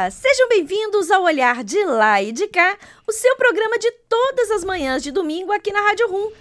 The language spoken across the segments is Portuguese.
Sejam bem-vindos ao Olhar de Lá e de Cá, o seu programa de todas as manhãs de domingo aqui na Rádio Rum,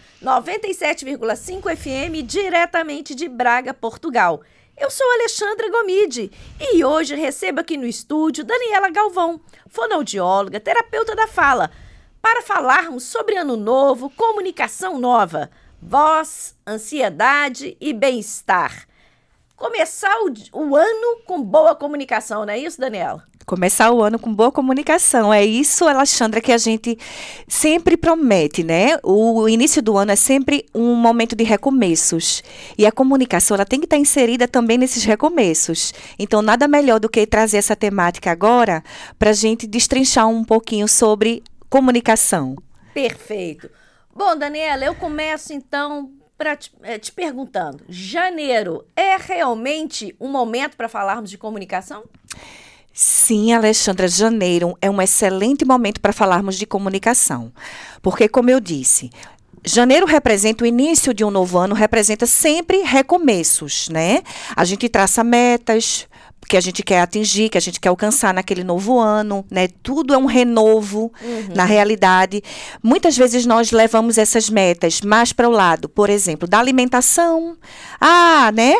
97,5 FM, diretamente de Braga, Portugal. Eu sou Alexandra Gomide e hoje recebo aqui no estúdio Daniela Galvão, fonoaudióloga, terapeuta da fala, para falarmos sobre Ano Novo, comunicação nova, voz, ansiedade e bem-estar. Começar o ano com boa comunicação, não é isso, Daniela? Começar o ano com boa comunicação. É isso, Alexandra, que a gente sempre promete, né? O início do ano é sempre um momento de recomeços. E a comunicação, ela tem que estar inserida também nesses recomeços. Então, nada melhor do que trazer essa temática agora para a gente destrinchar um pouquinho sobre comunicação. Perfeito. Bom, Daniela, eu começo então te perguntando, janeiro é realmente um momento para falarmos de comunicação? Sim, Alexandra, janeiro é um excelente momento para falarmos de comunicação. Porque, como eu disse, janeiro representa o início de um novo ano, representa sempre recomeços, né? A gente traça metas que a gente quer atingir, que a gente quer alcançar naquele novo ano, né? Tudo é um renovo, na realidade. Muitas vezes nós levamos essas metas mais para o lado, por exemplo, da alimentação. Né?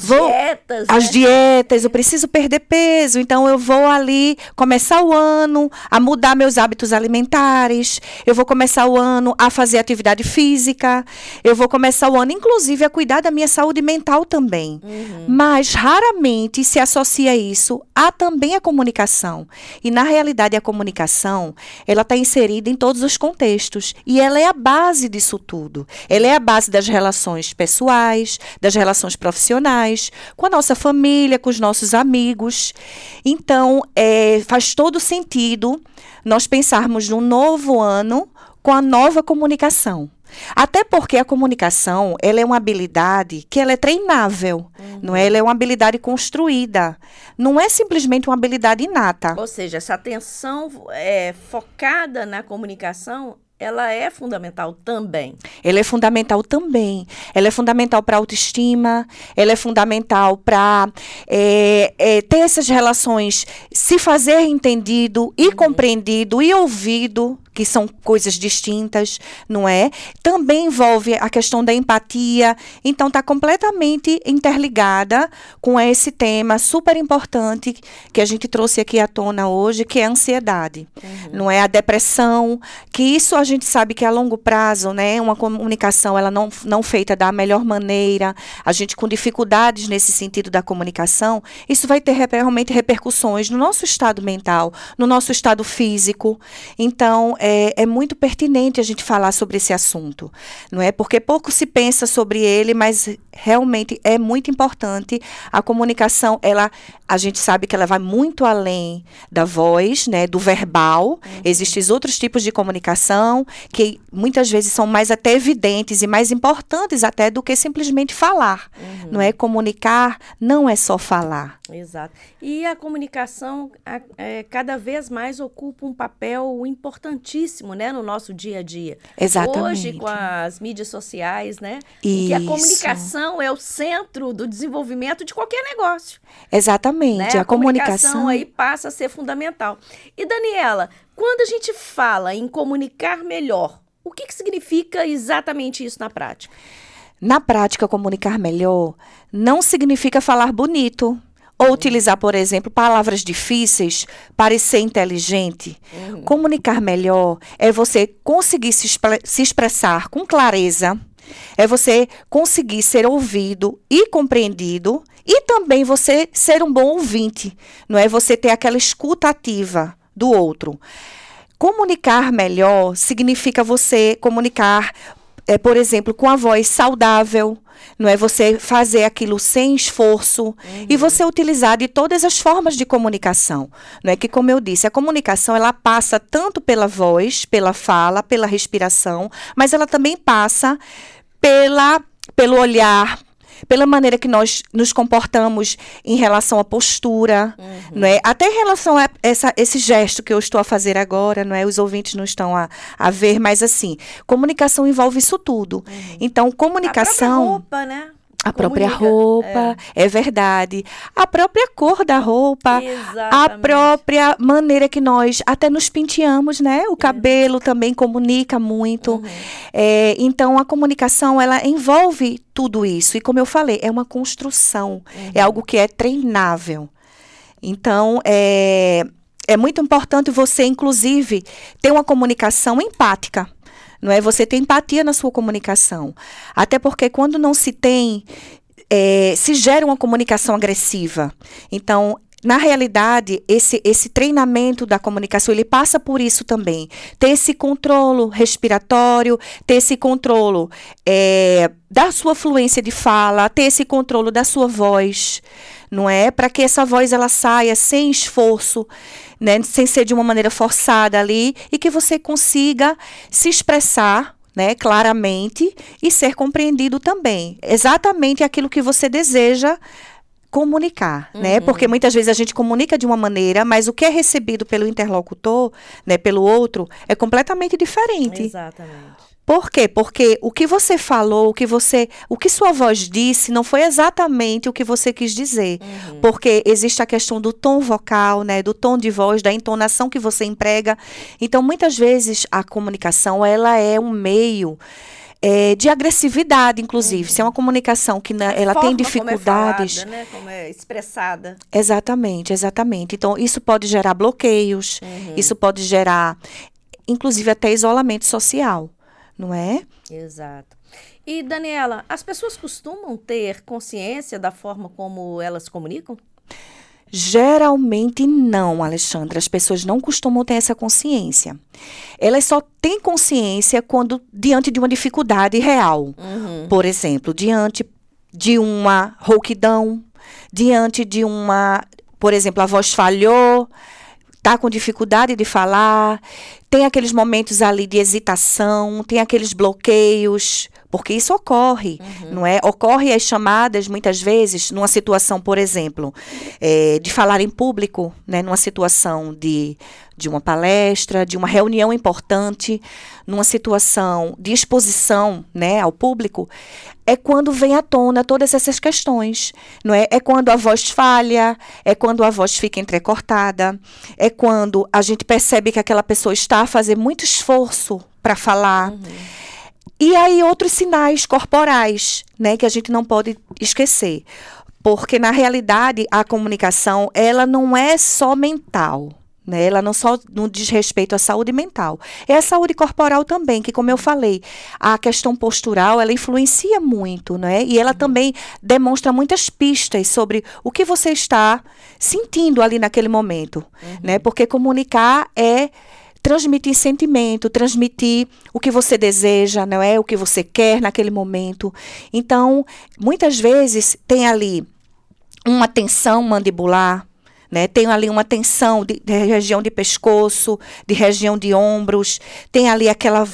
As dietas, eu preciso perder peso, então eu vou ali começar o ano a mudar meus hábitos alimentares, eu vou começar o ano a fazer atividade física, eu vou começar o ano, inclusive, a cuidar da minha saúde mental também. Mas raramente se associa isso há também a comunicação. E, na realidade, a comunicação, ela está inserida em todos os contextos. E ela é a base disso tudo. Ela é a base das relações pessoais, das relações profissionais, com a nossa família, com os nossos amigos. Então, faz todo sentido nós pensarmos num novo ano com a nova comunicação. Até porque a comunicação, ela é uma habilidade que ela é treinável, não é? Ela é uma habilidade construída, não é simplesmente uma habilidade inata. Ou seja, essa atenção focada na comunicação, ela é fundamental também. Ela é fundamental também. Ela é fundamental para a autoestima, ela é fundamental para ter essas relações, se fazer entendido e compreendido e ouvido, que são coisas distintas, não é? Também envolve a questão da empatia. Então, está completamente interligada com esse tema super importante que a gente trouxe aqui à tona hoje, que é a ansiedade. Não é? A depressão, que isso a gente sabe que a longo prazo, né? Uma comunicação ela não feita da melhor maneira, a gente com dificuldades nesse sentido da comunicação, isso vai ter realmente repercussões no nosso estado mental, no nosso estado físico. Então, é muito pertinente a gente falar sobre esse assunto, não é? Porque pouco se pensa sobre ele, mas realmente é muito importante. A comunicação, a gente sabe que ela vai muito além da voz, né, do verbal. Existem outros tipos de comunicação que muitas vezes são mais até evidentes e mais importantes até do que simplesmente falar, não é? Comunicar não é só falar. Exato. E a comunicação cada vez mais ocupa um papel importantíssimo, né, no nosso dia a dia. Exatamente. Hoje, com as mídias sociais, né? Isso. Em que a comunicação é o centro do desenvolvimento de qualquer negócio. Exatamente. Né? A comunicação aí passa a ser fundamental. E, Daniela, quando a gente fala em comunicar melhor, o que significa exatamente isso na prática? Na prática, comunicar melhor não significa falar bonito. Ou utilizar, por exemplo, palavras difíceis, parecer inteligente. Comunicar melhor é você conseguir se expressar com clareza, é você conseguir ser ouvido e compreendido, e também você ser um bom ouvinte, não é? Você ter aquela escuta ativa do outro. Comunicar melhor significa você comunicar, por exemplo, com a voz saudável, não é? Você fazer aquilo sem esforço e você utilizar de todas as formas de comunicação, não é? Que, como eu disse, a comunicação ela passa tanto pela voz, pela fala, pela respiração, mas ela também passa pelo olhar, pela maneira que nós nos comportamos em relação à postura, não é? Até em relação a esse gesto que eu estou a fazer agora, não é? Os ouvintes não estão a ver, mas assim, comunicação envolve isso tudo. Então, comunicação... A própria roupa, né? A própria roupa, é verdade. A própria cor da roupa, a própria maneira que nós até nos penteamos, né? O cabelo também comunica muito. Então, a comunicação, ela envolve tudo isso. E como eu falei, é uma construção. É algo que é treinável. Então, é muito importante você, inclusive, ter uma comunicação empática. Não é? Você ter empatia na sua comunicação. Até porque quando não se tem, se gera uma comunicação agressiva. Então, na realidade, esse treinamento da comunicação, ele passa por isso também. Ter esse controle respiratório, ter esse controle da sua fluência de fala, ter esse controle da sua voz, não é? Para que essa voz ela saia sem esforço, né? Sem ser de uma maneira forçada ali, e que você consiga se expressar, né, claramente e ser compreendido também. Exatamente aquilo que você deseja comunicar, né? Porque muitas vezes a gente comunica de uma maneira, mas o que é recebido pelo interlocutor, né, pelo outro, é completamente diferente. Exatamente. Por quê? Porque o que você falou, o que sua voz disse, não foi exatamente o que você quis dizer. Porque existe a questão do tom vocal, né, do tom de voz, da entonação que você emprega. Então, muitas vezes, a comunicação, ela é um meio de agressividade, inclusive. Se é uma comunicação que ela tem dificuldades. Como é falada, né? Como é expressada. Exatamente, exatamente. Então, isso pode gerar bloqueios, isso pode gerar, inclusive, até isolamento social. Não é? Exato. E, Daniela, as pessoas costumam ter consciência da forma como elas comunicam? Geralmente não, Alexandra. As pessoas não costumam ter essa consciência. Elas só têm consciência quando diante de uma dificuldade real. Por exemplo, diante de uma rouquidão, diante de por exemplo, a voz falhou, está com dificuldade de falar, tem aqueles momentos ali de hesitação, tem aqueles bloqueios, porque isso ocorre, não é? Ocorre as chamadas, muitas vezes, numa situação, por exemplo, de falar em público, né? Numa situação de uma palestra, de uma reunião importante, numa situação de exposição, né, ao público, é quando vem à tona todas essas questões, não é? É quando a voz falha, é quando a voz fica entrecortada, é quando a gente percebe que aquela pessoa está a fazer muito esforço para falar. E aí outros sinais corporais, né, que a gente não pode esquecer. Porque, na realidade, a comunicação, ela não é só mental. Né? Ela não diz respeito à saúde mental. É a saúde corporal também, que, como eu falei, a questão postural, ela influencia muito, né? E ela também demonstra muitas pistas sobre o que você está sentindo ali naquele momento. Né? Porque comunicar é transmitir sentimento, transmitir o que você deseja, não é? O que você quer naquele momento. Então, muitas vezes tem ali uma tensão mandibular, né? Tem ali uma tensão de região de pescoço, de região de ombros, tem ali aquela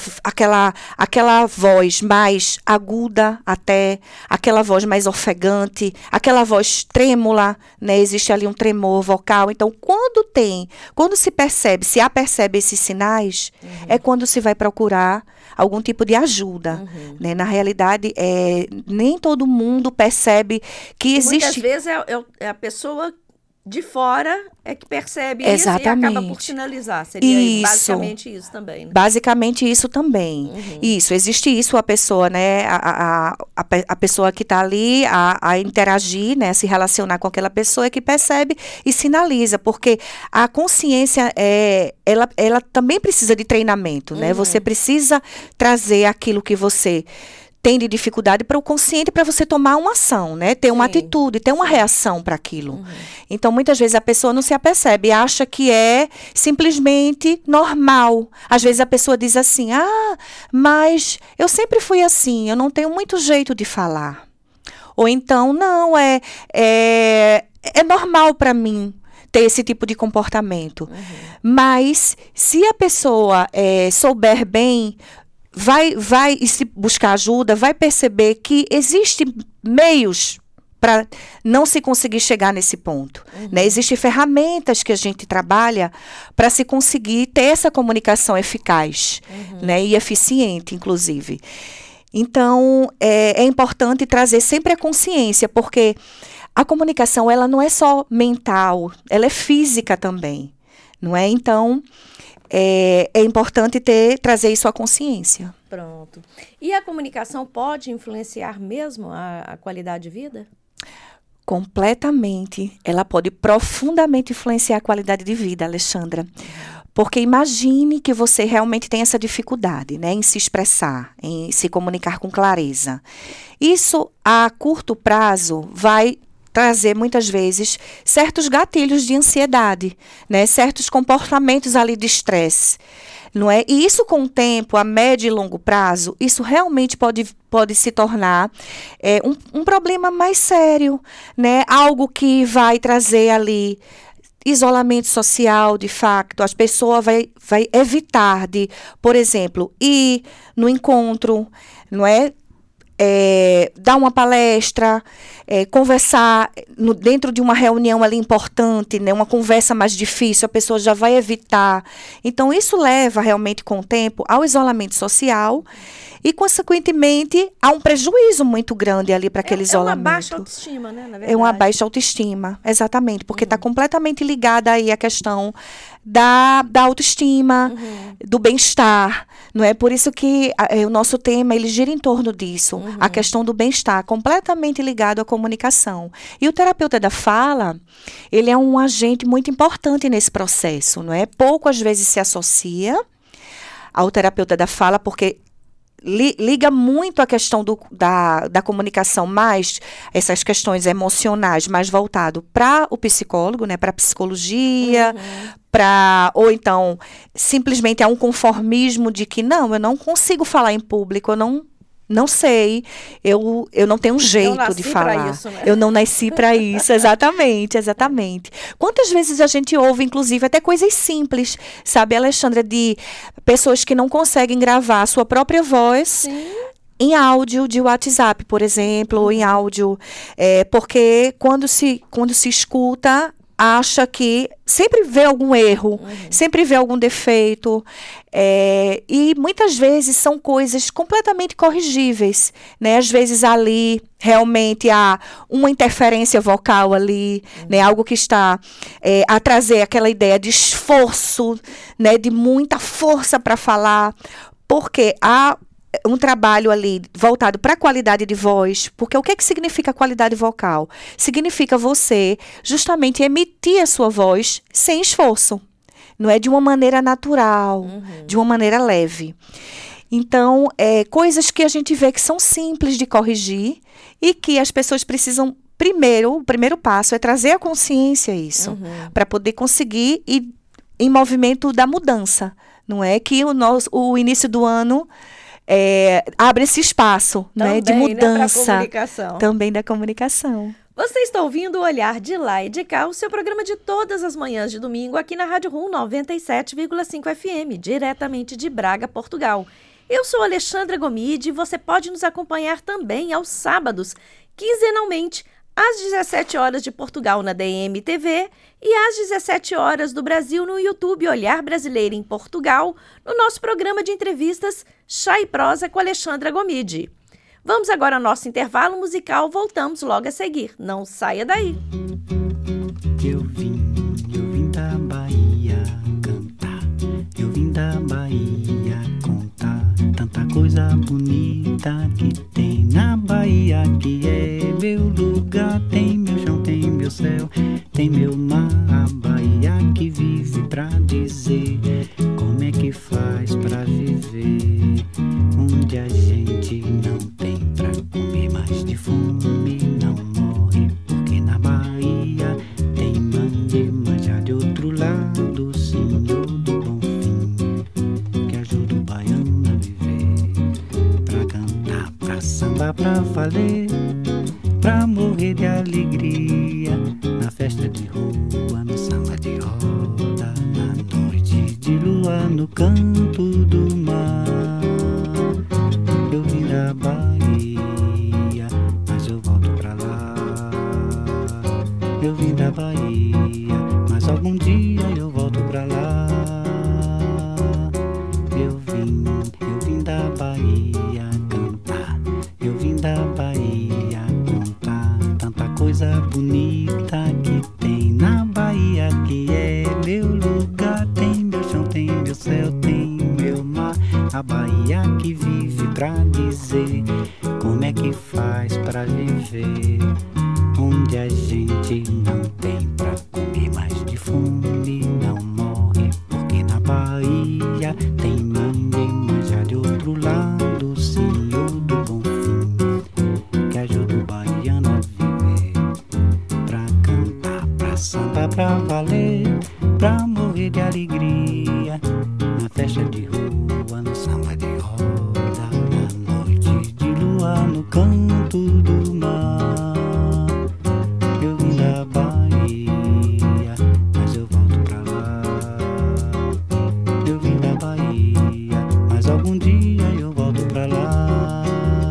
voz mais aguda até, aquela voz mais ofegante, aquela voz trêmula, né? Existe ali um tremor vocal. Então, quando se apercebe esses sinais, é quando se vai procurar algum tipo de ajuda. Né? Na realidade, nem todo mundo percebe que existe... Muitas vezes é a pessoa de fora é que percebe Exatamente. Isso e acaba por sinalizar. Seria basicamente isso também. Né? Basicamente isso também. Isso, existe isso, a pessoa, né? A pessoa que está ali a interagir, né? Se relacionar com aquela pessoa é que percebe e sinaliza, porque a consciência ela também precisa de treinamento, né? Você precisa trazer aquilo que você tem de dificuldade para o consciente, para você tomar uma ação, né? Ter uma atitude, ter uma reação para aquilo. Então, muitas vezes a pessoa não se apercebe, acha que é simplesmente normal. Às vezes a pessoa diz assim, mas eu sempre fui assim, eu não tenho muito jeito de falar. Ou então, não, é normal para mim ter esse tipo de comportamento. Mas, se a pessoa souber bem, vai e se buscar ajuda, vai perceber que existem meios para não se conseguir chegar nesse ponto. Né? Existem ferramentas que a gente trabalha para se conseguir ter essa comunicação eficaz, né? E eficiente, inclusive. Então, é importante trazer sempre a consciência, porque a comunicação ela não é só mental, ela é física também, não é? Então, é importante trazer isso à consciência. Pronto. E a comunicação pode influenciar mesmo a qualidade de vida? Completamente. Ela pode profundamente influenciar a qualidade de vida, Alexandra. Porque imagine que você realmente tem essa dificuldade, né, em se expressar, em se comunicar com clareza. Isso, a curto prazo, vai trazer, muitas vezes, certos gatilhos de ansiedade, né, certos comportamentos ali de estresse. Não é? E isso, com o tempo, a médio e longo prazo, isso realmente pode se tornar um problema mais sério, né? Algo que vai trazer ali isolamento social, de facto. As pessoas vai evitar de, por exemplo, ir no encontro, não é? Dar uma palestra, conversar dentro de uma reunião ali importante, né, uma conversa mais difícil, a pessoa já vai evitar. Então, isso leva realmente com o tempo ao isolamento social e, consequentemente, a um prejuízo muito grande ali para aquele isolamento. É uma baixa autoestima, né, na verdade. É uma baixa autoestima, exatamente, porque está completamente ligada aí à questão da autoestima, do bem-estar, não é? Por isso que o nosso tema, ele gira em torno disso, a questão do bem-estar, completamente ligado à comunicação. E o terapeuta da fala, ele é um agente muito importante nesse processo, não é? Pouco, às vezes, se associa ao terapeuta da fala, porque liga muito a questão da comunicação, mais essas questões emocionais, mais voltado para o psicólogo, né, para a psicologia, ou então simplesmente há um conformismo de que não, eu não consigo falar em público, eu não sei, eu não tenho um jeito de falar. Isso, né? Eu não nasci para isso, exatamente. Quantas vezes a gente ouve, inclusive, até coisas simples, sabe, Alexandra, de pessoas que não conseguem gravar a sua própria voz. Sim. Em áudio de WhatsApp, por exemplo, ou em áudio, porque quando se escuta, acha que sempre vê algum erro, sempre vê algum defeito, e muitas vezes são coisas completamente corrigíveis, né? Às vezes ali realmente há uma interferência vocal ali, né? Algo que está a trazer aquela ideia de esforço, né? De muita força para falar, porque há um trabalho ali voltado para a qualidade de voz, porque o que significa qualidade vocal? Significa você justamente emitir a sua voz sem esforço, não é, de uma maneira natural, de uma maneira leve. Então, coisas que a gente vê que são simples de corrigir e que as pessoas precisam, o primeiro passo é trazer a consciência a isso, para poder conseguir ir em movimento da mudança, não é? Que o início do ano abre esse espaço, também, né, de mudança, né, também da comunicação. Você está ouvindo o Olhar de Lá e de Cá, o seu programa de todas as manhãs de domingo aqui na Rádio RUM 97,5 FM, diretamente de Braga, Portugal. Eu sou Alexandra Gomide e você pode nos acompanhar também aos sábados, quinzenalmente, às 17 horas de Portugal na DMTV e às 17 horas do Brasil no YouTube Olhar Brasileiro em Portugal, no nosso programa de entrevistas Chá e Prosa com Alexandra Gomide. Vamos agora ao nosso intervalo musical, voltamos logo a seguir. Não saia daí. Eu vim da Bahia cantar, eu vim da Bahia contar tanta coisa bonita que tem na Bahia, que é meu lugar, tem meu chão, tem meu céu, tem meu mar, a Bahia que vive pra dizer como é que faz pra viver, onde a gente não tem pra comer, mas de fome não morre, porque na Bahia tem manema já de outro lado, o Senhor do Bom Fim, que ajuda o baiano a viver, pra cantar, pra sambar, pra valer, pra morrer de alegria, na festa de rua, no samba de roda, na noite de lua, no canto do mar. Eu vim da Bahia, mas eu volto pra lá. Eu vim da Bahia, mas algum dia eu volto pra lá. Eu vim da Bahia cantar. tem meu céu, tem meu mar. A Bahia que vive pra dizer como é que faz pra viver. Onde a gente não tem pra comer, mas de fome não morre. Porque na Bahia tem manja de outro lado, o Senhor do Bom Fim, que ajuda o baiano a viver. Pra cantar, pra sambar, pra valer, pra morrer de alegria. Na festa de rua, no samba de roda, na noite de lua, no canto do mar. Eu vim da Bahia, mas eu volto pra lá. Eu vim da Bahia, mas algum dia eu volto pra lá.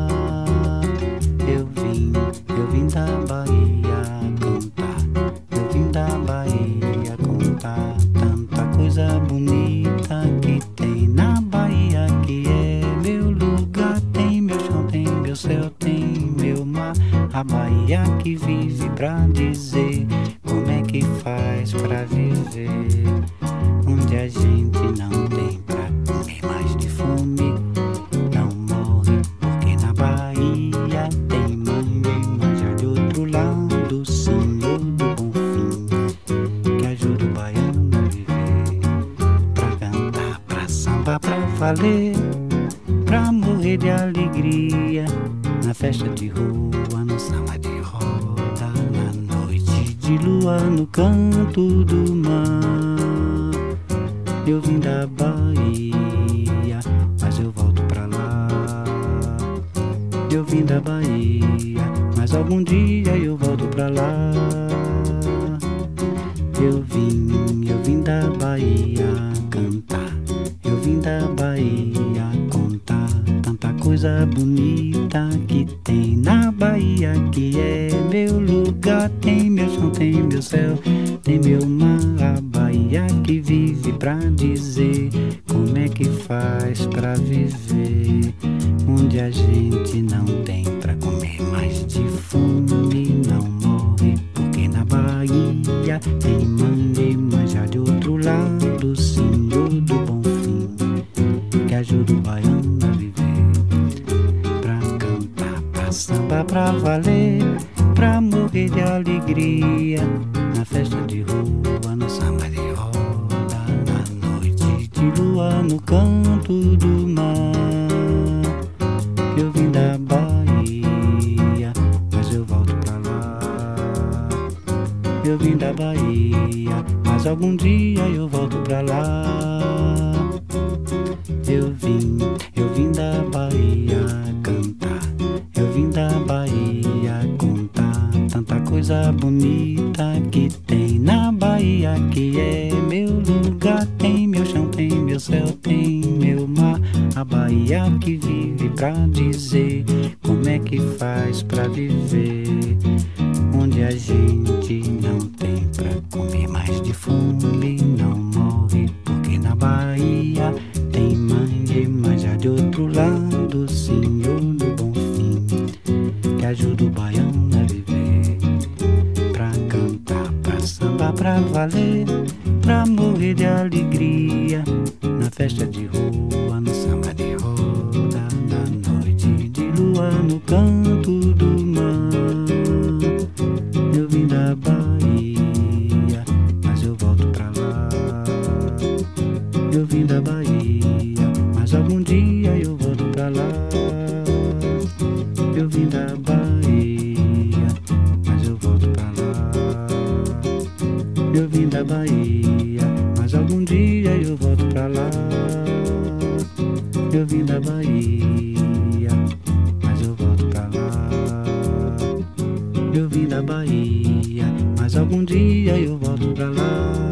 Eu vim da Bahia cantar. Eu vim da Bahia contar tanta coisa bonita que tem na Bahia, que é meu lugar. Tem meu chão, tem meu céu, tem meu mar. A Bahia que vive pra dizer como é que faz pra viver. Onde a gente não tem pra comer, mas de fome não morre. Porque na Bahia tem manja de outro lado, o Senhor do Bom Fim, que ajuda o baiano a viver. Pra cantar, pra sambar, pra valer, pra morrer de alegria. Na festa de rua, no samba de roda, na noite de lua, no canto do mar. Eu vim da Bahia, mas eu volto pra lá. Eu vim da Bahia, mas algum dia eu volto pra lá. Eu vim da Bahia cantar. Eu vim da Bahia contar tanta coisa bonita que tem na Bahia, que é meu lugar. Tem meu chão, tem meu céu, tem meu mar. A Bahia que vive pra dizer como é que faz pra viver. Onde a gente não tem pra comer, mas de fome não morre. Porque na Bahia tem manja de outro lado, o Senhor do Bom Fim, que ajuda o baiano a viver. Pra cantar, pra sambar, pra valer, pra morrer de alegria. Na festa de rua, no samba de roda, na noite de lua, no canto do mar. Eu vim da Bahia, mas eu volto pra lá. Eu vim da Bahia, mas algum dia eu volto pra lá. Eu vim da Bahia cantar. Eu vim da Bahia contar tanta coisa bonita que tem na Bahia, que é meu lugar. Tem meu chão, tem meu céu, tem meu mar. A Bahia que vive pra dizer como é que faz pra viver. Onde a gente não tem pra comer, mas de fome não morre. Porque na Bahia tem manja de outro lado, o Senhor do Bom Fim, que ajuda o baiano a viver. Pra cantar, pra sambar, pra valer, pra morrer de alegria. Na festa de rua, no samba de roda, na noite de lua, no canto do mar. Eu vim da Bahia, mas eu volto pra lá. Eu vim da Bahia, mas algum dia eu volto pra lá. Eu vim da Bahia, mas eu volto pra lá. Eu vim da Bahia, mas algum dia eu volto pra lá. Eu vim da Bahia, mas eu volto pra lá. Eu vim da Bahia, mas algum dia eu volto pra lá.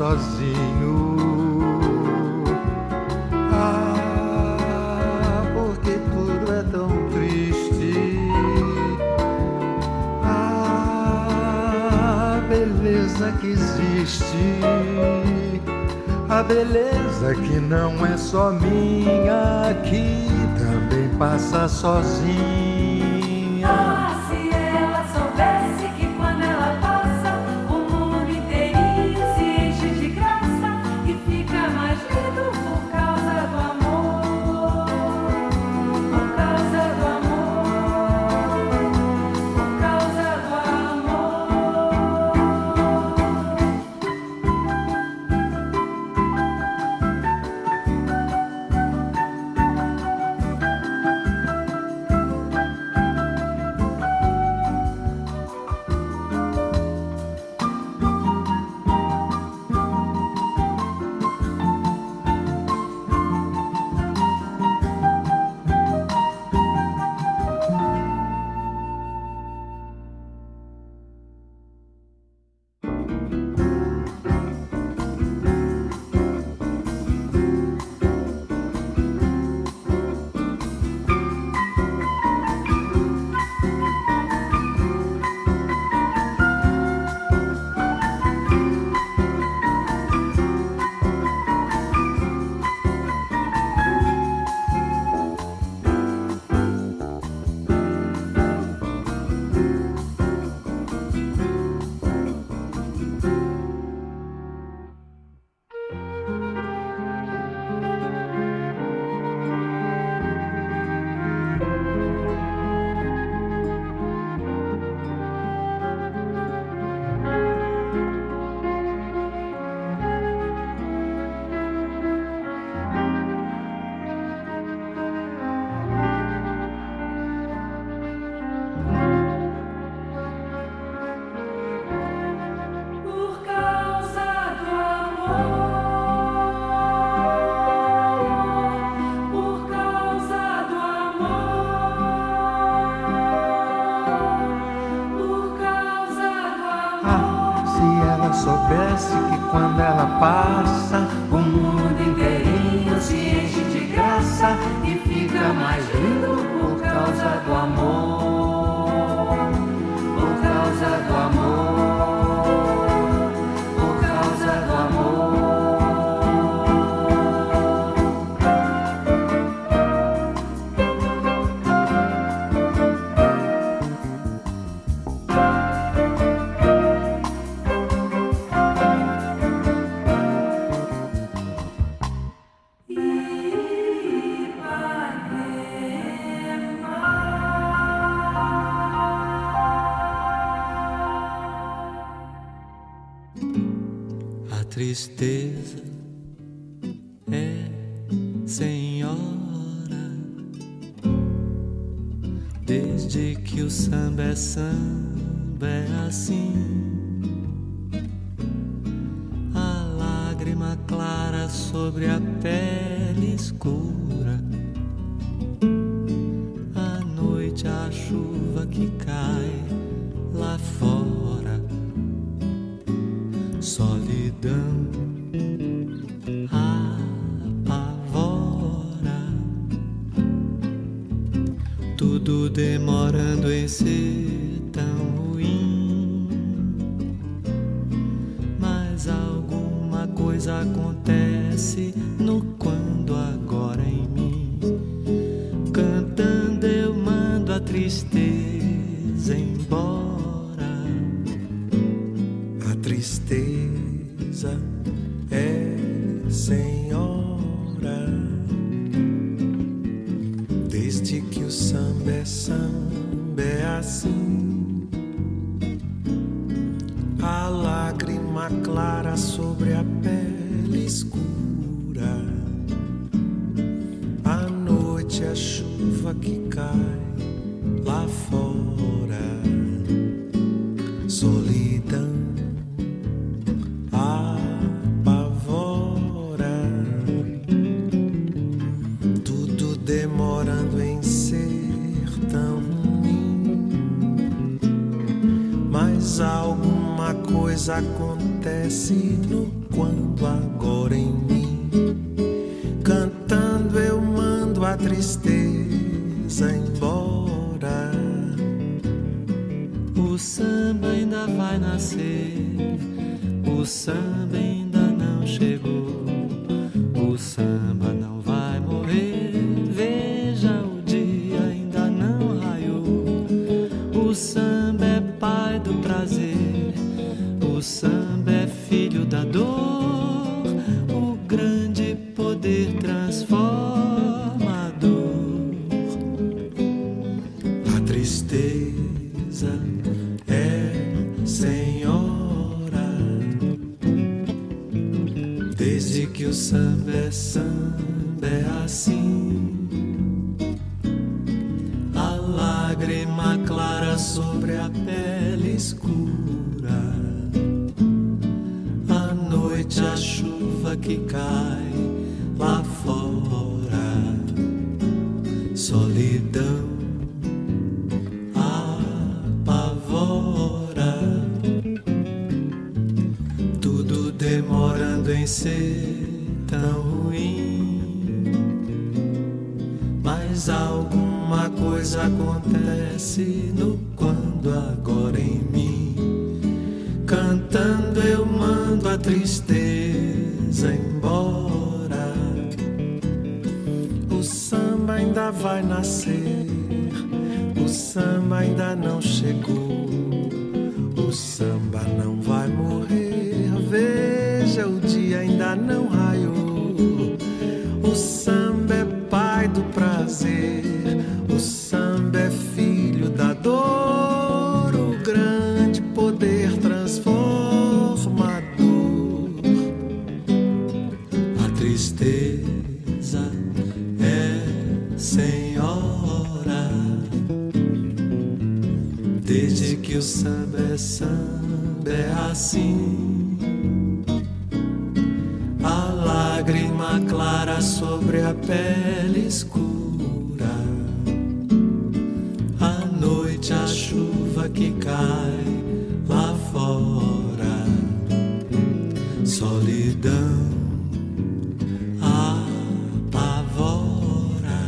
sozinho. Ah, porque tudo é tão triste. Ah, a beleza que existe, a beleza que não é só minha, que também passa sozinha. Ah, se ela soubesse que quando ela passa, o mundo inteirinho se enche de graça e fica mais lindo por causa do amor. Por causa do amor. Por causa do Soubesse que quando ela passa, o mundo inteirinho se enche de graça e fica mais lindo por causa do amor. Por causa do amor. Por causa do tristeza é senhora, desde que o samba é assim. A lágrima clara sobre a pele escura, à noite a chuva que cai lá fora. Solidão apavora, tudo demorando em ser tão ruim. Mas alguma coisa acontece no quando agora em mim. Cantando eu mando a tristeza embora. A tristeza é senhora, desde que o samba é assim. A lágrima clara sobre a pele escura, à noite a chuva que cai lá fora. Solidão apavora, tudo demorando em ser tão ruim. Mas alguma coisa acontece no quando agora em mim. Cantando eu mando a tristeza embora. O samba ainda vai nascer, o samba ainda não chegou, o samba não vai morrer, veja o dia ainda não raiou. O samba é pai do prazer, o samba é filho da dor, o grande poder transformador. A tristeza é senhora, desde que o samba é assim. A lágrima clara sobre a pele escura, à noite a chuva que cai lá fora. Solidão demorando em ser tão ruim, mas alguma coisa acontece no quando agora em mim. Cantando eu mando a tristeza embora. O samba ainda vai nascer, o samba ainda não chegou, o samba não vai morrer, veja o dia ainda não raiou. O samba é pai do prazer, o samba é filho da dor, o grande poder transformador. A tristeza é senhora, desde que o samba é assim. A lágrima clara sobre a pele escura, à noite a chuva que cai lá fora. Solidão apavora,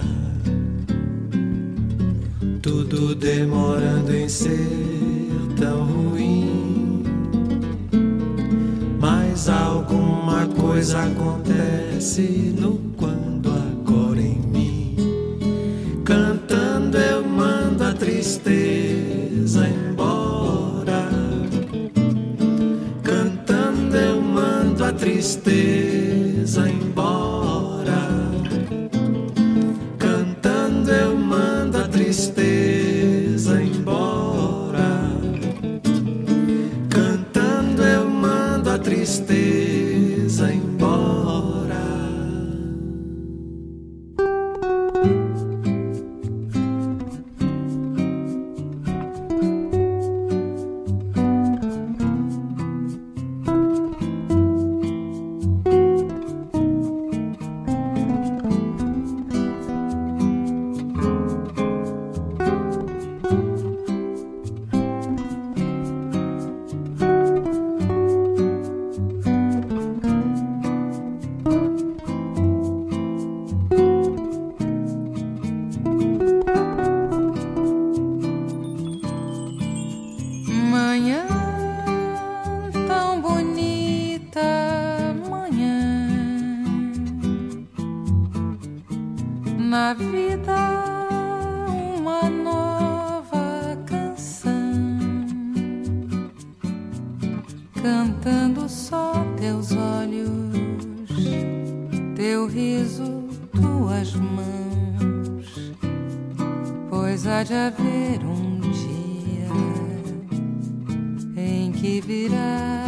tudo demorando em ser tão ruim, mas alguma coisa acontece no quando agora em mim. Cantando eu mando a tristeza embora, cantando eu mando a tristeza embora, cantando eu mando a tristeza embora, cantando eu mando a tristeza embora. Manhã tão bonita, manhã na vida uma nova canção, cantando só teus olhos, teu riso, tuas mãos, pois há de haver um dia em que virás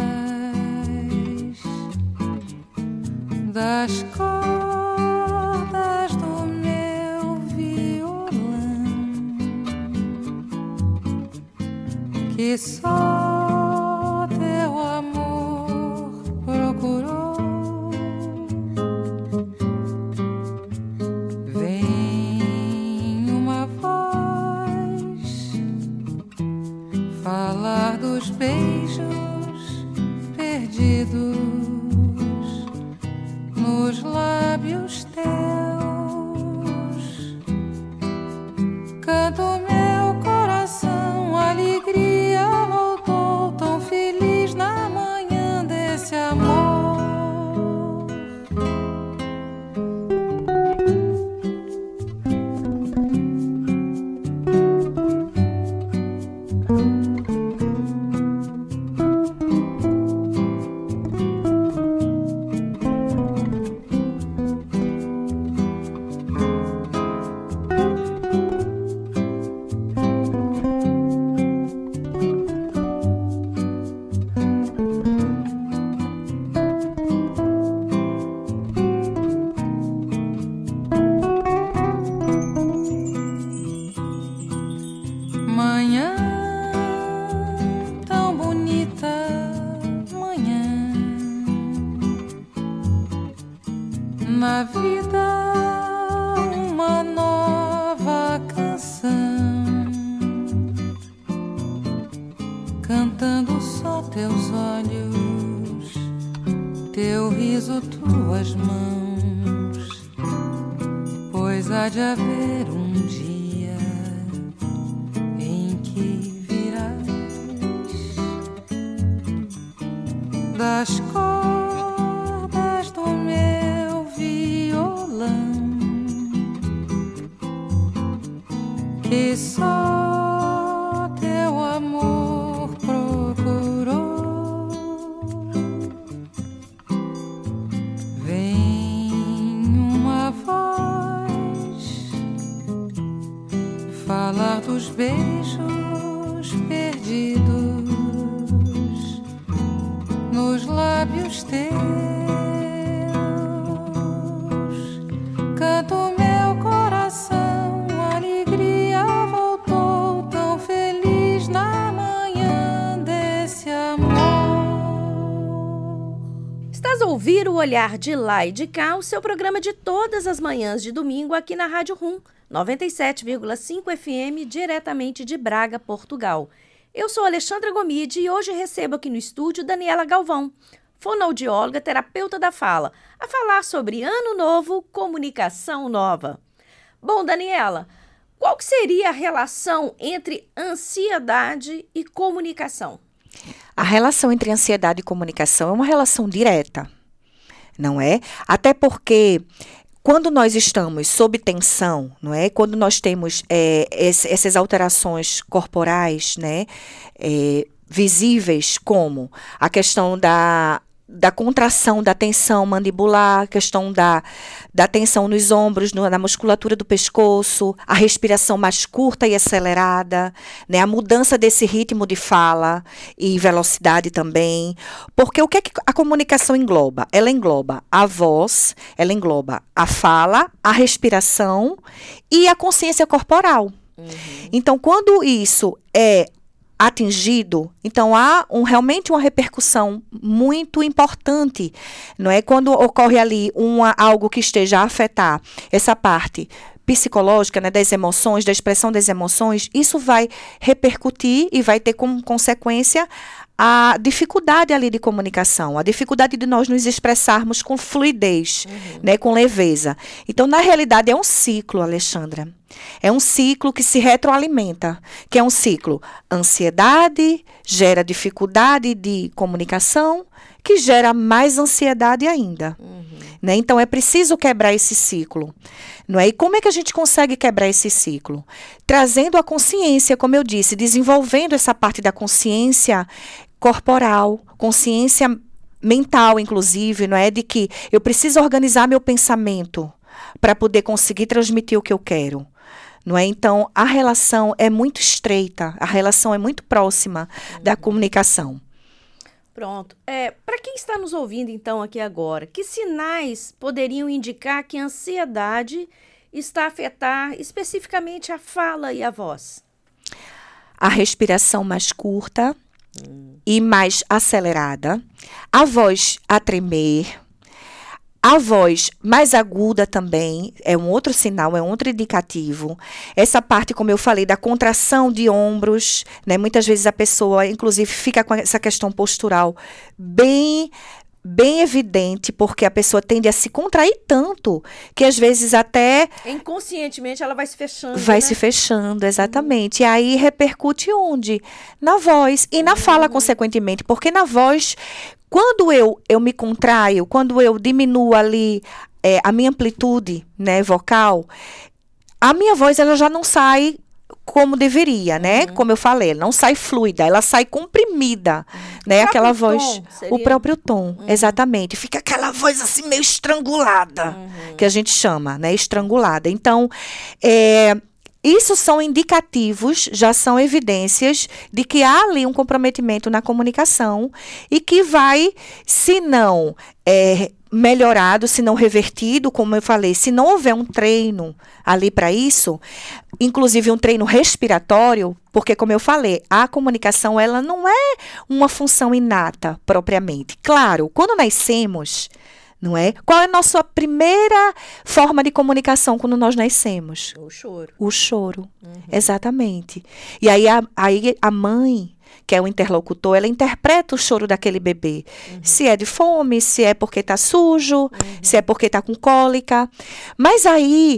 das cordas do meu violão, que só teu amor procurou. Vem uma voz falar dos beijos perdidos, lábios teus. Canto meu coração, alegria voltou, tão feliz na manhã desse amor. Manhã tão bonita, manhã na vida uma nova canção, cantando só teus olhos, teu riso, tuas mãos, pois há de haver um dia das cordas do meu violão, que só teu amor procurou. Vem uma voz falar dos beijos perdidos nos lábios teus. Canto meu coração, alegria voltou, tão feliz na manhã desse amor. Estás a ouvir o Olhar de Lá e de Cá, o seu programa de todas as manhãs de domingo aqui na Rádio Rum, 97,5 FM, diretamente de Braga, Portugal. Eu sou Alexandra Gomide e hoje recebo aqui no estúdio Daniela Galvão, fonoaudióloga, terapeuta da fala, a falar sobre Ano Novo, Comunicação Nova. Bom, Daniela, qual que seria a relação entre ansiedade e comunicação? A relação entre ansiedade e comunicação é uma relação direta, não é? Até porque quando nós estamos sob tensão, não é? Quando nós temos essas alterações corporais, né, visíveis, como a questão da contração da tensão mandibular, a questão da tensão nos ombros, na musculatura do pescoço, a respiração mais curta e acelerada, né, a mudança desse ritmo de fala e velocidade também. Porque o que é que a comunicação engloba? Ela engloba a voz, ela engloba a fala, a respiração e a consciência corporal. Então, quando isso é atingido, então há realmente uma repercussão muito importante, não é? Quando ocorre ali algo que esteja a afetar essa parte psicológica, né, das emoções, da expressão das emoções, isso vai repercutir e vai ter como consequência a dificuldade ali de comunicação, a dificuldade de nós nos expressarmos com fluidez, né, com leveza. Então, na realidade, é um ciclo, Alexandra. É um ciclo que se retroalimenta, que é um ciclo. Ansiedade gera dificuldade de comunicação, que gera mais ansiedade ainda. Né? Então, é preciso quebrar esse ciclo. Não é? E como é que a gente consegue quebrar esse ciclo? Trazendo a consciência, como eu disse, desenvolvendo essa parte da consciência corporal, consciência mental, inclusive, não é? De que eu preciso organizar meu pensamento para poder conseguir transmitir o que eu quero. Não é? Então, a relação é muito estreita, a relação é muito próxima da comunicação. Pronto. Para quem está nos ouvindo, então, aqui agora, que sinais poderiam indicar que a ansiedade está a afetar especificamente a fala e a voz? A respiração mais curta e mais acelerada, a voz a tremer, a voz mais aguda também é um outro sinal, é um outro indicativo. Essa parte, como eu falei, da contração de ombros, né? Muitas vezes a pessoa, inclusive, fica com essa questão postural bem bem evidente, porque a pessoa tende a se contrair tanto, que às vezes até Inconscientemente ela vai se fechando. vai né? se fechando, exatamente. E aí repercute onde? Na voz e na fala, consequentemente. Porque na voz, quando eu me contraio, quando eu diminuo ali a minha amplitude, né, vocal, a minha voz ela já não sai como deveria, né? Como eu falei, ela não sai fluida, ela sai comprimida, né? O aquela próprio voz, tom seria? o próprio tom, exatamente. Fica aquela voz assim meio estrangulada, que a gente chama, né? Estrangulada. Então, isso são indicativos, já são evidências de que há ali um comprometimento na comunicação e que vai, se não melhorado, se não revertido, como eu falei, se não houver um treino ali para isso, inclusive um treino respiratório, porque como eu falei, a comunicação ela não é uma função inata propriamente. Claro, quando nascemos, não é? Qual é a nossa primeira forma de comunicação quando nós nascemos? O choro. O choro, exatamente. E aí a mãe, que é o interlocutor, ela interpreta o choro daquele bebê. Se é de fome, se é porque está sujo, se é porque está com cólica. Mas aí,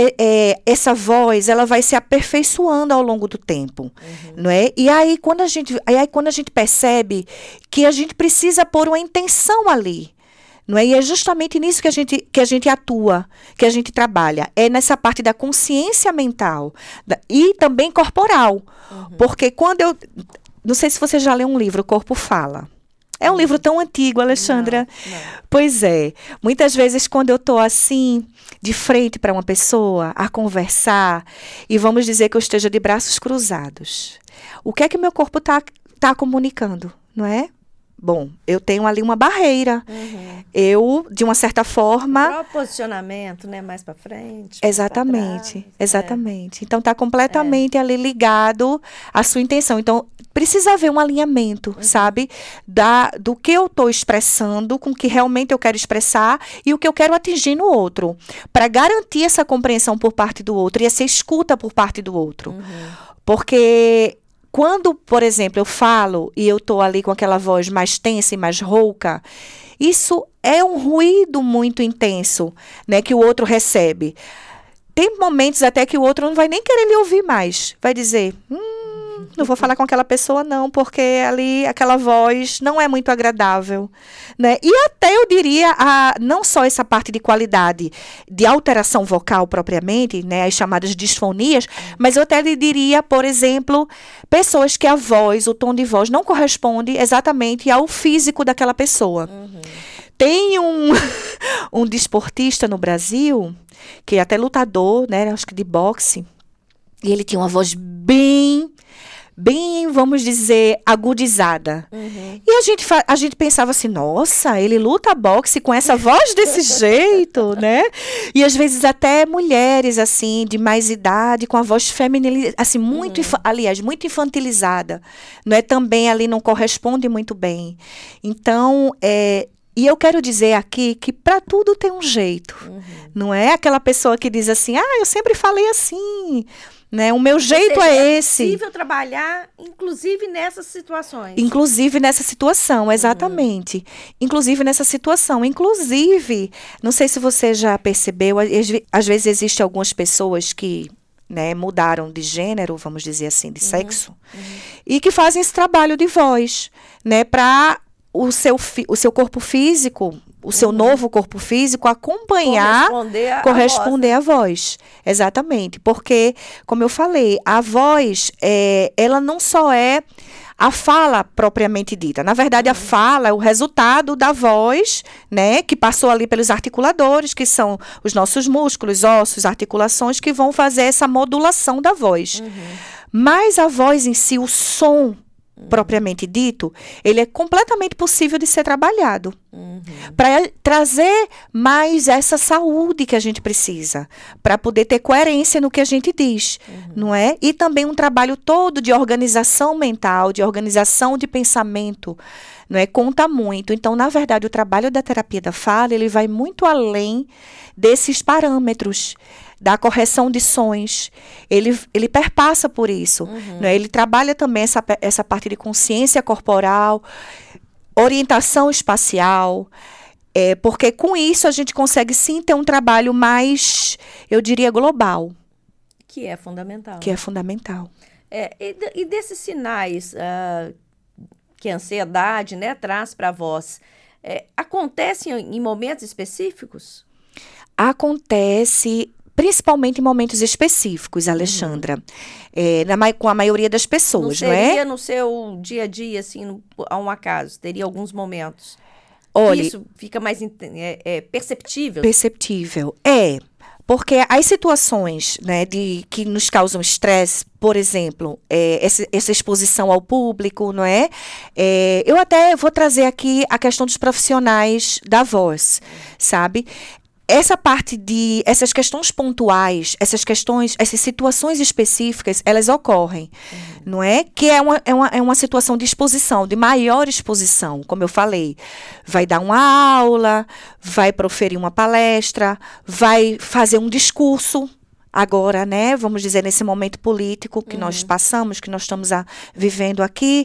essa voz, ela vai se aperfeiçoando ao longo do tempo. Não é? E aí, quando a gente percebe que a gente precisa pôr uma intenção ali, não é? E é justamente nisso que a gente atua, que a gente trabalha. É nessa parte da consciência mental e também corporal. Porque quando eu... Não sei se você já leu um livro, O Corpo Fala. É um livro tão antigo, Alexandra. Não. Pois é. Muitas vezes, quando eu estou assim, de frente para uma pessoa, a conversar, e vamos dizer que eu esteja de braços cruzados, o que é que meu corpo tá comunicando, não é? Bom, eu tenho ali uma barreira. Eu, de uma certa O forma... próprio posicionamento, né? Mais para frente. Exatamente, pra trás. exatamente. Então, está completamente ali ligado à sua intenção. Então, precisa haver um alinhamento, sabe? Do que eu estou expressando, com o que realmente eu quero expressar e o que eu quero atingir no outro. Para garantir essa compreensão por parte do outro e essa escuta por parte do outro. Porque... Quando, por exemplo, eu falo e eu estou ali com aquela voz mais tensa e mais rouca, isso é um ruído muito intenso, né, que o outro recebe. Tem momentos até que o outro não vai nem querer lhe ouvir mais. Vai dizer, não vou falar com aquela pessoa não, porque ali aquela voz não é muito agradável, né? E até eu diria, não só essa parte de qualidade de alteração vocal propriamente, né, as chamadas disfonias, mas eu até lhe diria, por exemplo, pessoas que a voz, o tom de voz não corresponde exatamente ao físico daquela pessoa. Tem um desportista no Brasil, que é até lutador, né, acho que de boxe, e ele tinha uma voz bem, vamos dizer, agudizada. E a gente pensava assim, nossa, ele luta boxe com essa voz desse jeito, né? E às vezes até mulheres, assim, de mais idade, com a voz feminina, assim, muito, aliás, muito infantilizada. Não é? Também ali não corresponde muito bem. Então, e eu quero dizer aqui que para tudo tem um jeito. Não é aquela pessoa que diz assim, eu sempre falei assim, né? O meu jeito é esse. É possível trabalhar, inclusive nessas situações. Inclusive nessa situação, exatamente. Inclusive nessa situação. Inclusive, não sei se você já percebeu, às vezes existem algumas pessoas que, né, mudaram de gênero, vamos dizer assim, de sexo, e que fazem esse trabalho de voz, né, para o seu corpo físico, o seu novo corpo físico acompanhar, corresponder à voz. Exatamente. Porque, como eu falei, a voz, ela não só é a fala propriamente dita. Na verdade, a fala é o resultado da voz, né, que passou ali pelos articuladores, que são os nossos músculos, ossos, articulações, que vão fazer essa modulação da voz. Mas a voz em si, o som propriamente dito, ele é completamente possível de ser trabalhado para trazer mais essa saúde que a gente precisa, para poder ter coerência no que a gente diz, não é? E também um trabalho todo de organização mental, de organização de pensamento, não é? Conta muito. Então, na verdade, o trabalho da terapia da fala, ele vai muito além desses parâmetros da correção de sons, ele perpassa por isso. Né? Ele trabalha também essa parte de consciência corporal, orientação espacial, porque com isso a gente consegue sim ter um trabalho mais, eu diria, global, Que é fundamental. que é fundamental. E desses sinais que a ansiedade, né, traz para a voz, acontecem em momentos específicos? Acontece principalmente em momentos específicos, Alexandra, com a maioria das pessoas, não é? Seria no seu dia a dia, assim, a um acaso? Teria alguns momentos? Olha, Isso fica mais perceptível? perceptível. Porque as situações, né, que nos causam estresse, por exemplo, essa exposição ao público, não é? Eu até vou trazer aqui a questão dos profissionais da voz, sabe? Essas questões pontuais, essas situações específicas, elas ocorrem, não é? Que é uma situação de exposição, de maior exposição, como eu falei. Vai dar uma aula, vai proferir uma palestra, vai fazer um discurso. Agora, né, vamos dizer, nesse momento político que nós passamos, que nós estamos vivendo aqui,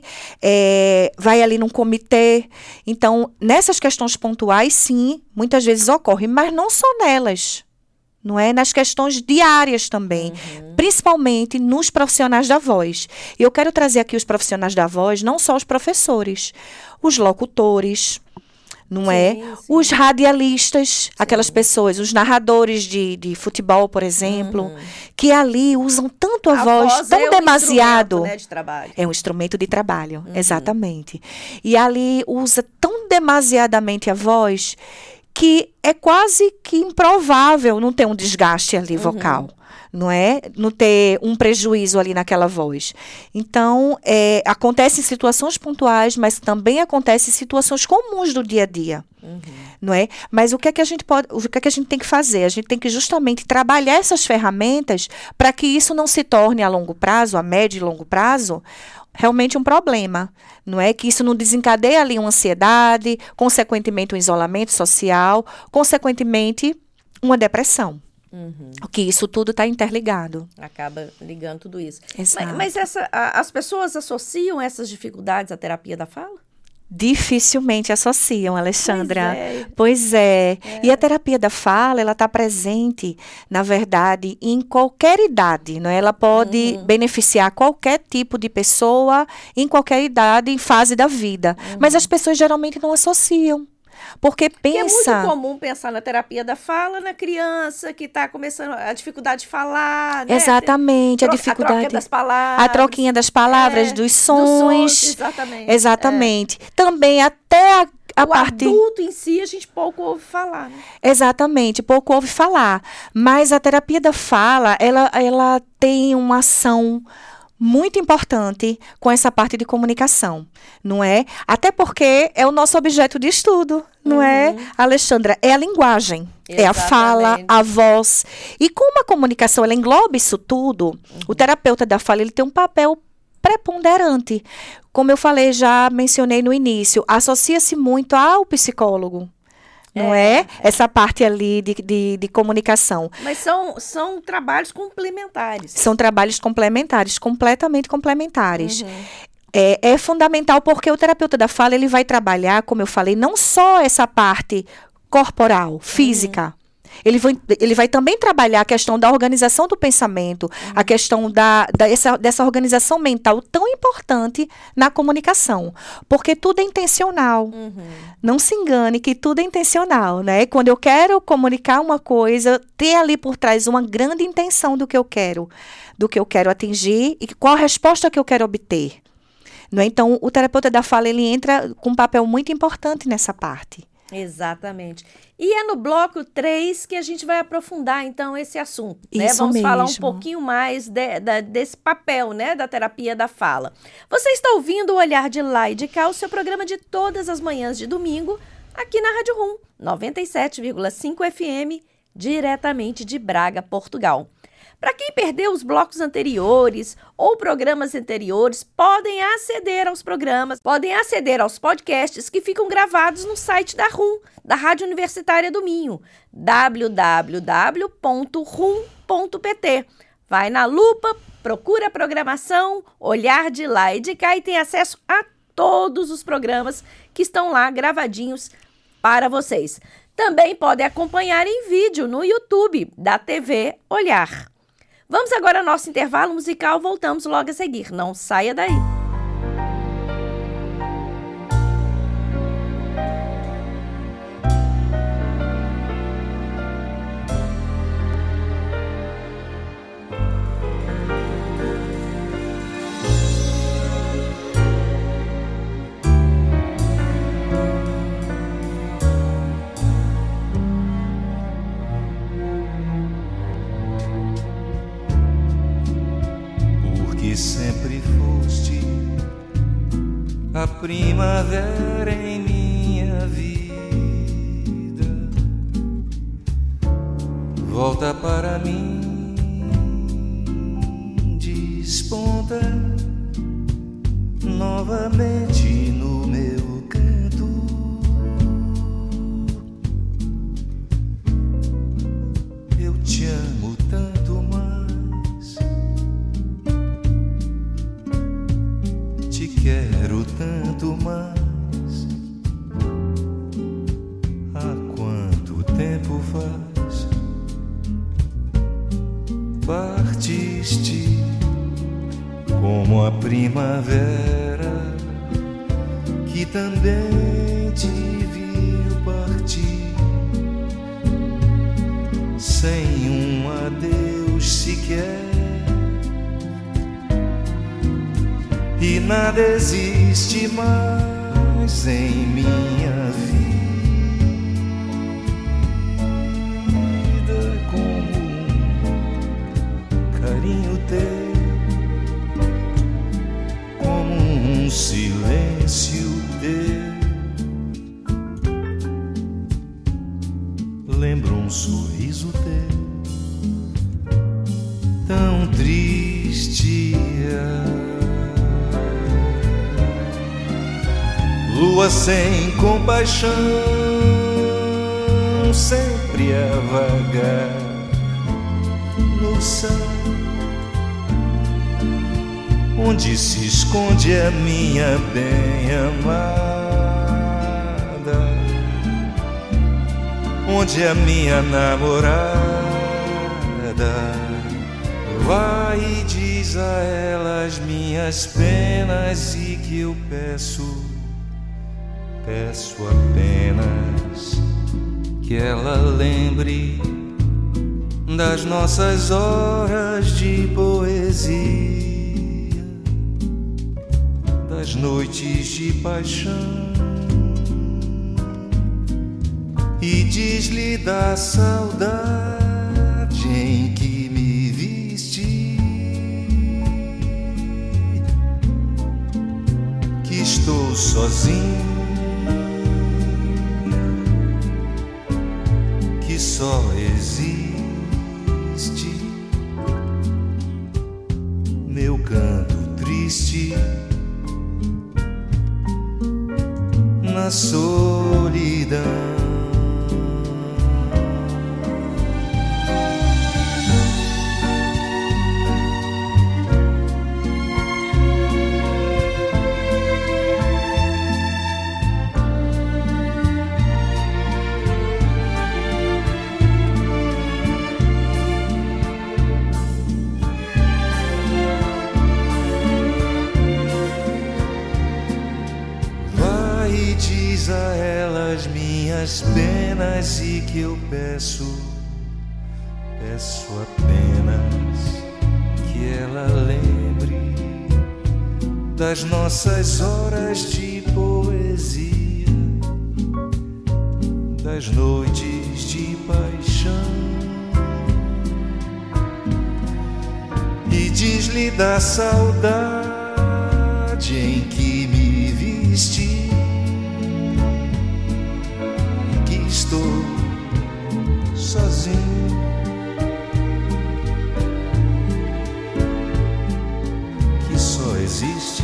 vai ali num comitê. Então, nessas questões pontuais, sim, muitas vezes ocorre, mas não só nelas, não é? Nas questões diárias também, principalmente nos profissionais da voz. E eu quero trazer aqui os profissionais da voz, não só os professores, os locutores, não é? Sim. Os radialistas, aquelas pessoas, os narradores de futebol, por exemplo, que ali usam tanto a voz tão demasiado. Um instrumento, né, de trabalho. É um instrumento de trabalho, exatamente. E ali usa tão demasiadamente a voz que é quase que improvável não ter um desgaste ali vocal. Não é? Não ter um prejuízo ali naquela voz. Então, acontece em situações pontuais, mas também acontece em situações comuns do dia a dia. Não é? Mas o que é que a gente tem que fazer? A gente tem que justamente trabalhar essas ferramentas para que isso não se torne a longo prazo, a médio e longo prazo, realmente um problema, não é? Que isso não desencadeie ali uma ansiedade, consequentemente um isolamento social, consequentemente uma depressão. Que isso tudo está interligado. Acaba ligando tudo isso. Exato. Mas as pessoas associam essas dificuldades à terapia da fala? Dificilmente associam, Alexandra. Pois é. E a terapia da fala, ela está presente, na verdade, em qualquer idade, não é? Ela pode beneficiar qualquer tipo de pessoa, em qualquer idade, em fase da vida. Mas as pessoas geralmente não associam. Porque é muito comum pensar na terapia da fala na criança que está começando a dificuldade de falar, né? Exatamente, a dificuldade. A troca das palavras. A troquinha das palavras, dos sons. Exatamente. Exatamente. Também até a parte... O adulto em si, a gente pouco ouve falar, né? Exatamente, pouco ouve falar. Mas a terapia da fala, ela tem uma ação muito importante com essa parte de comunicação, não é? Até porque é o nosso objeto de estudo, não é, Alexandra? É a linguagem, é a fala, a voz. E como a comunicação, ela engloba isso tudo, o terapeuta da fala, ele tem um papel preponderante. Como eu falei, já mencionei no início, associa-se muito ao psicólogo. Não é? Essa parte ali de comunicação. Mas são trabalhos complementares. São trabalhos complementares, completamente complementares. É fundamental porque o terapeuta da fala, ele vai trabalhar, como eu falei, não só essa parte corporal, física. Ele vai também trabalhar a questão da organização do pensamento, a questão dessa organização mental tão importante na comunicação. Porque tudo é intencional. Não se engane que tudo é intencional, né? Quando eu quero comunicar uma coisa, ter ali por trás uma grande intenção do que eu quero atingir e qual a resposta que eu quero obter. Não é? Então, o terapeuta da fala, ele entra com um papel muito importante nessa parte. Exatamente. E é no bloco 3 que a gente vai aprofundar, então, esse assunto. Né? Isso Vamos falar um mesmo. pouquinho mais desse papel, né, da terapia da fala. Você está ouvindo o Olhar de Lá e de Cá, o seu programa de todas as manhãs de domingo, aqui na Rádio Rum, 97,5 FM, diretamente de Braga, Portugal. Para quem perdeu os blocos anteriores ou programas anteriores, podem aceder aos programas, podem aceder aos podcasts que ficam gravados no site da RUM, da Rádio Universitária do Minho, www.rum.pt. Vai na lupa, procura a programação, Olhar de Lá e de Cá e tem acesso a todos os programas que estão lá gravadinhos para vocês. Também podem acompanhar em vídeo no YouTube da TV Olhar. Vamos agora ao nosso intervalo musical, voltamos logo a seguir. Não saia daí. Sempre foste a primavera em minha vida. Volta para mim, desponta novamente no meu canto. Eu te amo tanto mais. Quero tanto mais. Há quanto tempo faz? Partiste como a primavera, que também te viu partir, sem um adeus sequer. E nada existe mais em minha vida como um carinho teu, como um silêncio teu. Lembro um sorriso teu, tão triste. Lua sem compaixão, sempre a vagar no céu, onde se esconde a minha bem-amada, onde a minha namorada vai e diz a ela as minhas penas e que eu peço apenas que ela lembre das nossas horas de poesia, das noites de paixão, e diz-lhe da saudade em que me viste, que estou sozinho, que só existe meu canto triste na solidão. Diz a ela as minhas penas e que eu peço apenas que ela lembre das nossas horas de poesia, das noites de paixão, e diz-lhe da saudade em que me viste, estou sozinho, que só existe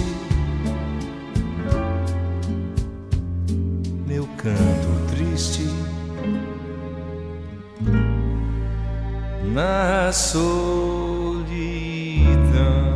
meu canto triste na solidão.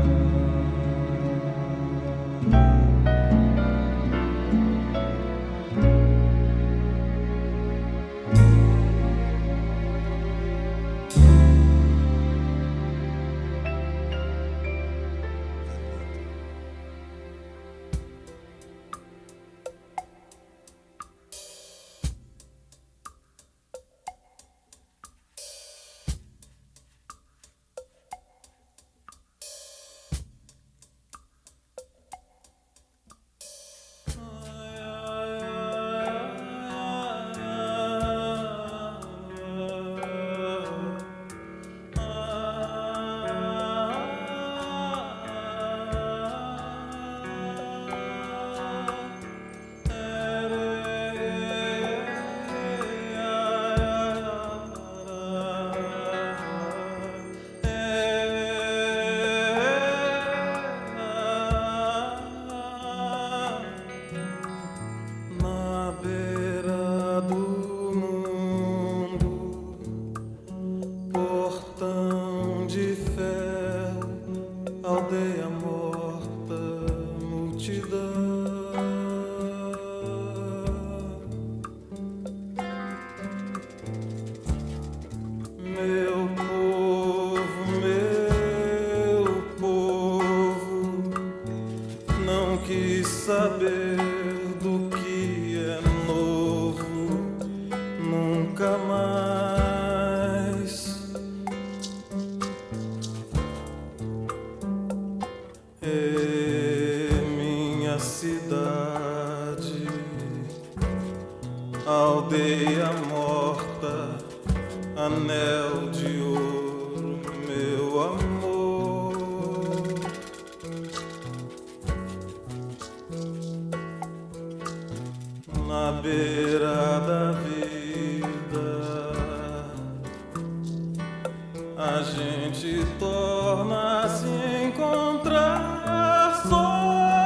a gente torna a se encontrar só.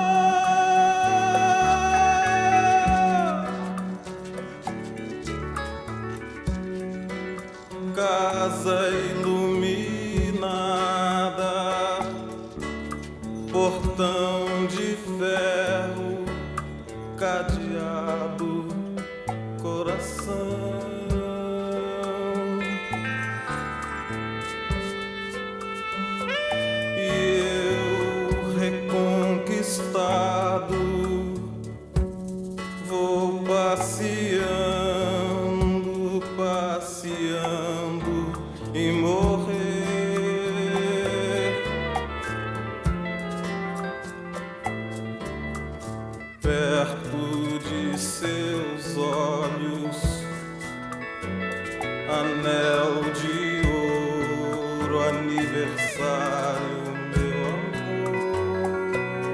Casa iluminada, portão de ferro, cadeado, coração. E eu, reconquistado, vou passeando, passeando e morrer. Perto de seus olhos, anel de ouro, aniversário, meu amor.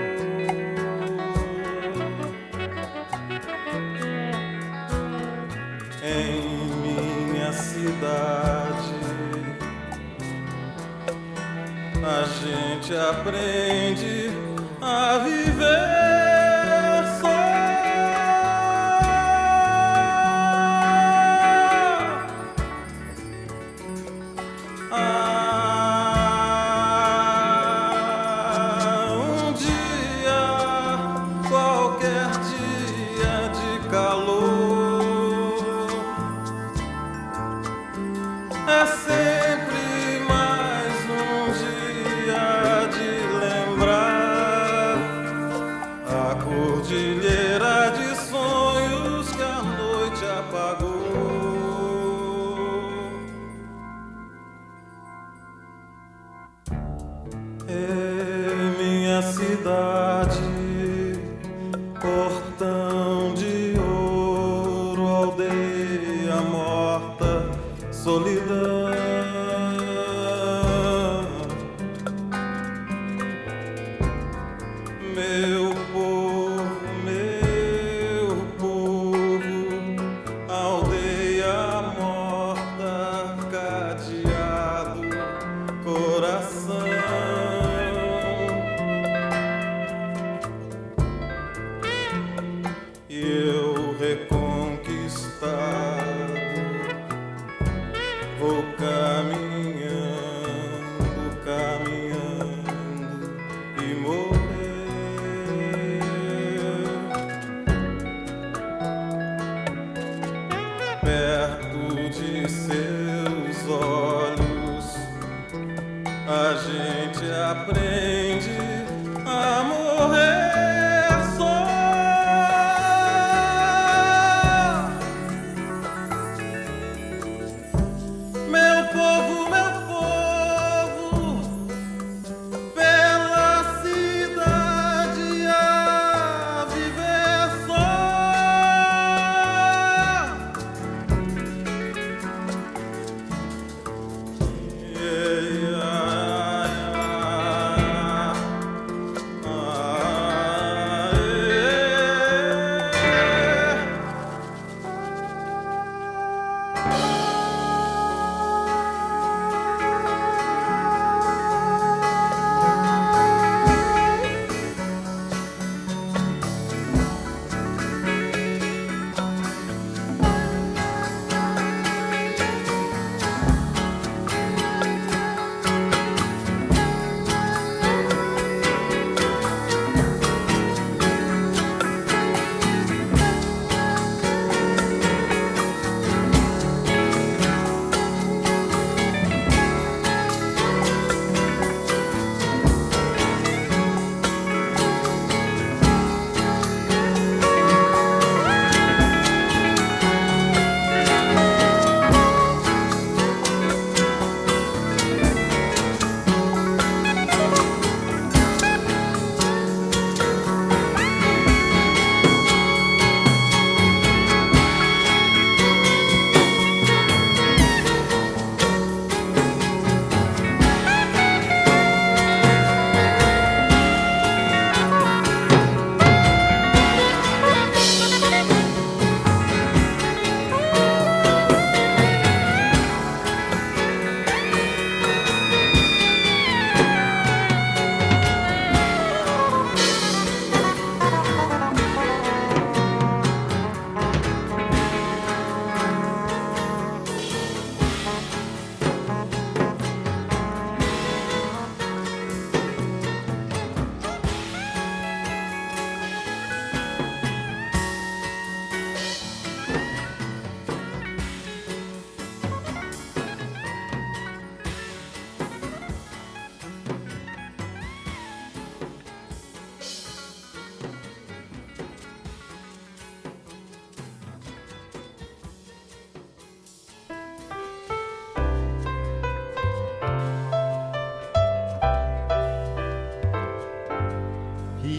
Em minha cidade, a gente aprende a viver. Cordilheira de sonhos que a noite apagou. É minha cidade, portão de ouro, aldeia morta, solidão. Meu povo, aldeia morta, cadeado, coração. E eu, reconquistado, vou caminhando, caminhando e morrer. Perto de seus olhos, a gente aprende a morrer só. Meu povo, pela cidade a viver só.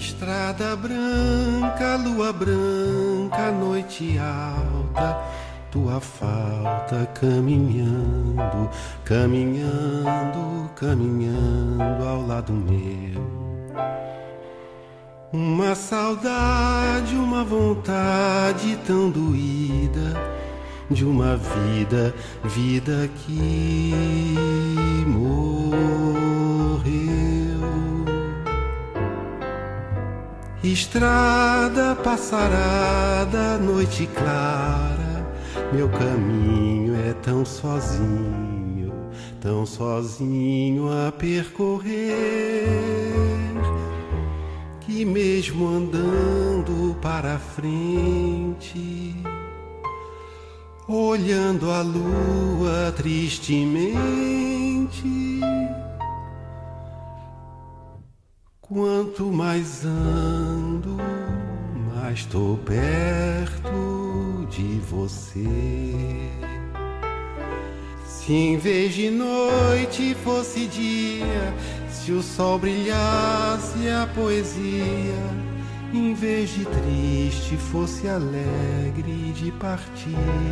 Estrada branca, lua branca, noite alta, tua falta caminhando, caminhando, caminhando ao lado meu. Uma saudade, uma vontade tão doída de uma vida, vida que morreu. Estrada passarada, noite clara, meu caminho é tão sozinho a percorrer, que mesmo andando para frente, olhando a lua tristemente, quanto mais ando, mais tô perto de você. Se em vez de noite fosse dia, se o sol brilhasse a poesia, em vez de triste fosse alegre de partir.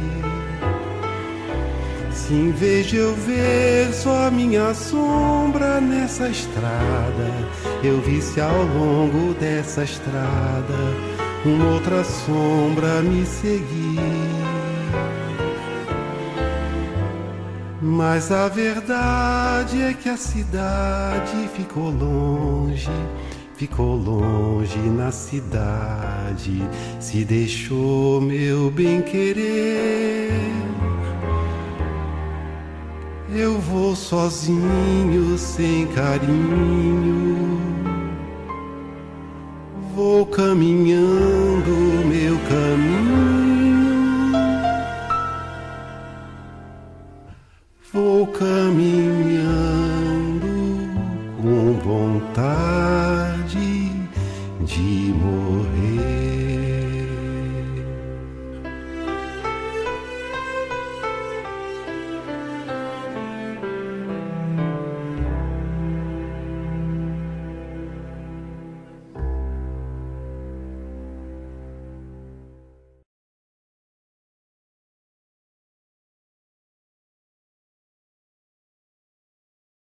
Se em vez de eu ver só a minha sombra nessa estrada, eu visse ao longo dessa estrada uma outra sombra me seguir. Mas a verdade é que a cidade ficou longe na cidade, se deixou meu bem-querer. Eu vou sozinho, sem carinho, vou caminhando meu caminho, vou caminhando com vontade